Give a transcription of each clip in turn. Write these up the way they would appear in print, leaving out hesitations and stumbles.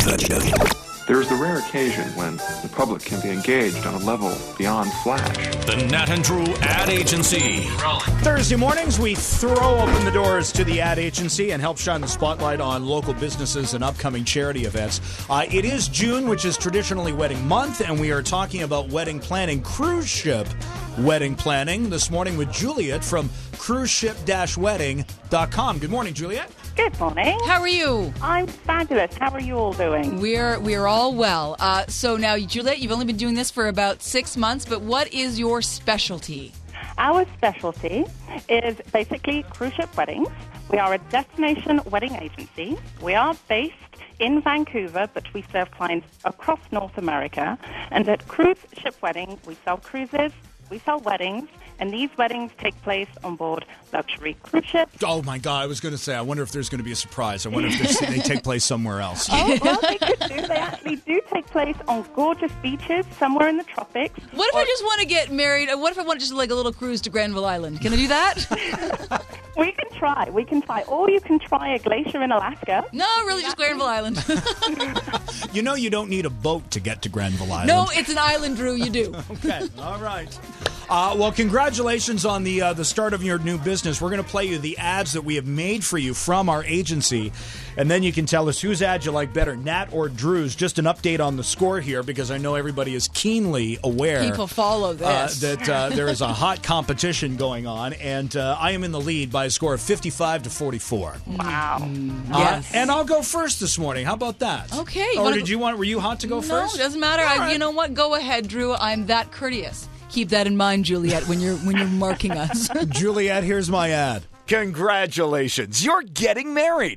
There's the rare occasion when the public can be engaged on a level beyond flash. The Nat and Drew Ad Agency. Thursday mornings, we throw open the doors to the ad agency and help shine the spotlight on local businesses and upcoming charity events. It is June, which is traditionally wedding month, and we are talking about wedding planning, cruise ship wedding planning, this morning with Juliet from cruiseship-wedding.com. Good morning, Juliet. Good morning. How are you? I'm fabulous. How are you all doing? We're all well. So now, Juliet, you've only been doing this for about 6 months, but what is your specialty? Our specialty is basically cruise ship weddings. We are a destination wedding agency. We are based in Vancouver, but we serve clients across North America. And at Cruise Ship Wedding, we sell cruises, we sell weddings, and these weddings take place on board luxury cruise ships. Oh, my God. I was going to say, I wonder if there's going to be a surprise. I wonder if they take place somewhere else. Oh, well, they could do. They actually do take place on gorgeous beaches somewhere in the tropics. What if I just want to get married? What if I want just like a little cruise to Granville Island? Can I do that? We can try. Or you can try a glacier in Alaska. No, really, just Granville Island. You know you don't need a boat to get to Granville Island. No, it's an island, Drew. You do. Okay. All right. Well, congratulations on the start of your new business. We're going to play you the ads that we have made for you from our agency, and then you can tell us whose ad you like better, Nat or Drew's. Just an update on the score here, because I know everybody is keenly aware. People follow this. That there is a hot competition going on, and I am in the lead by a score of 55-44. Wow. Yes. And I'll go first this morning. How about that? Okay. Or were you hot to go first? No, doesn't matter. All right. You know what? Go ahead, Drew. I'm that courteous. Keep that in mind, Juliet, when you're marking us. Juliet, here's my ad. Congratulations, you're getting married.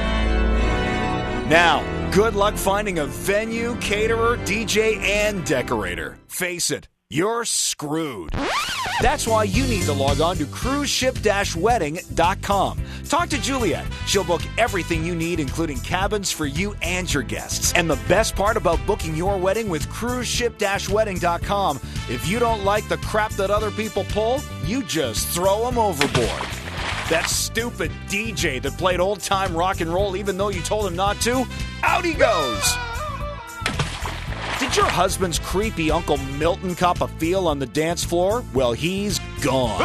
Now, good luck finding a venue, caterer, DJ, and decorator. Face it, you're screwed. That's why you need to log on to cruiseship-wedding.com. Talk to Juliet. She'll book everything you need, including cabins for you and your guests. And the best part about booking your wedding with cruiseship-wedding.com, if you don't like the crap that other people pull, you just throw them overboard. That stupid DJ that played old-time rock and roll even though you told him not to, out he goes. Did your husband's creepy Uncle Milton cop a feel on the dance floor? Well, he's gone.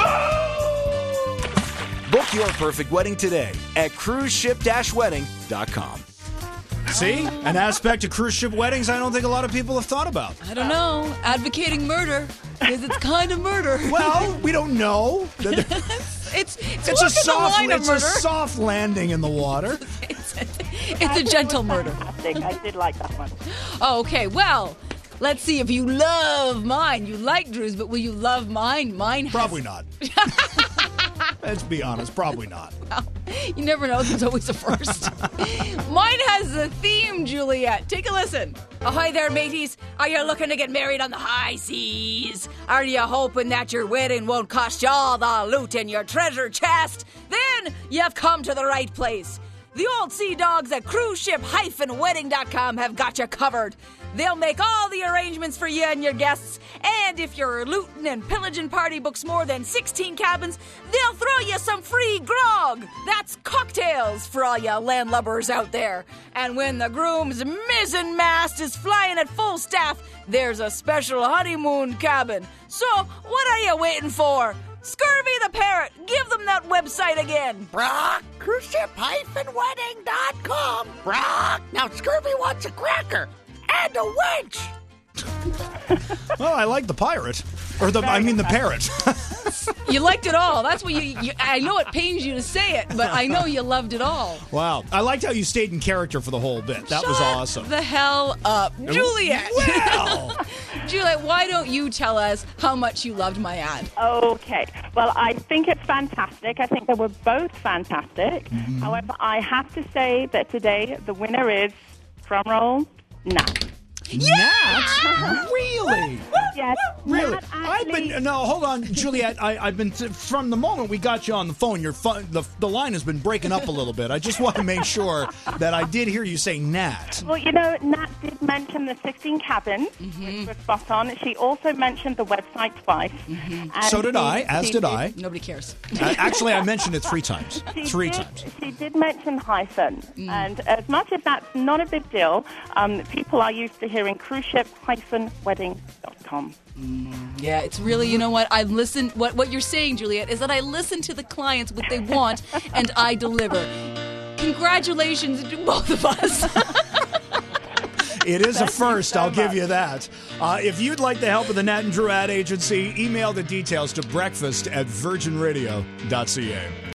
Book your perfect wedding today at cruiseship-wedding.com. See? An aspect of cruise ship weddings I don't think a lot of people have thought about. I don't know. Advocating murder, because it's kind of murder. Well, we don't know. It's a soft landing in the water. It's a gentle murder. Fantastic. I did like that one. Oh, okay. Well, let's see if you love mine. You like Drew's, but will you love mine? Mine has... Probably not. Let's be honest, probably not. Well, you never know. There's always a first. Mine has a theme, Juliet. Take a listen. Oh, hi there, mateys. Are you looking to get married on the high seas? Are you hoping that your wedding won't cost you all the loot in your treasure chest? Then you've come to the right place. The old sea dogs at cruiseship-wedding.com have got you covered. They'll make all the arrangements for you and your guests, and if your looting and pillaging party books more than 16 cabins, they'll throw you some free grog. That's cocktails for all you landlubbers out there. And when the groom's mizzen mast is flying at full staff, there's a special honeymoon cabin. So, what are you waiting for? Scurvy the Parrot, give them that website again. Brock, cruiseship-wedding.com. Brock, now Scurvy wants a cracker and a wench. Well, I like the pirate. The parrot. You liked it all. That's what you I know it pains you to say it, but I know you loved it all. Wow. I liked how you stayed in character for the whole bit. That was awesome. The hell up. Juliet! Well! Juliet, why don't you tell us how much you loved my ad? Okay. Well, I think it's fantastic. I think they were both fantastic. Mm-hmm. However, I have to say that today the winner is, drumroll, Nat. Nat? Really? Yes. Really? Nat actually- Hold on, Juliet. I've been from the moment we got you on the phone. The line has been breaking up a little bit. I just want to make sure that I did hear you say Nat. Well, Nat did mention the 16 cabins, which was spot on. She also mentioned the website twice. And So did I, as did I. Nobody cares. Actually, I mentioned it 3 times. Three times. She did mention hyphen. And as much as that's not a big deal, people are used to hearing cruise ship-wedding.com. Yeah, it's really, you know what? I listen. What you're saying, Juliet, is that I listen to the clients what they want, and I deliver. Congratulations to both of us. It is a first, I'll give you that. If you'd like the help of the Nat and Drew ad agency, email the details to breakfast@virginradio.ca.